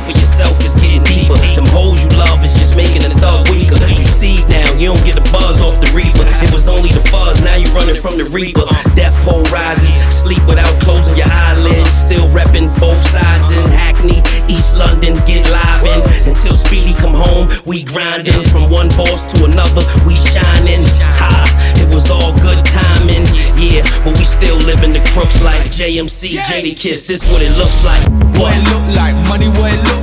for yourself is getting deeper. Them hoes you love is just making a thug weaker. You see now, you don't get a buzz off the reefer. It was only the fuzz, now you running from the reaper. Death pole rises, sleep without closing your eyelids. Still repping both sides in Hackney, East London, get live in. Until Speedy come home, we grinding. From one boss to another, we shining. Ha, it was all good timing. Yeah, but we still living the crooks life. JMC, Jadakiss, this what it looks like. What it look like, money, what it look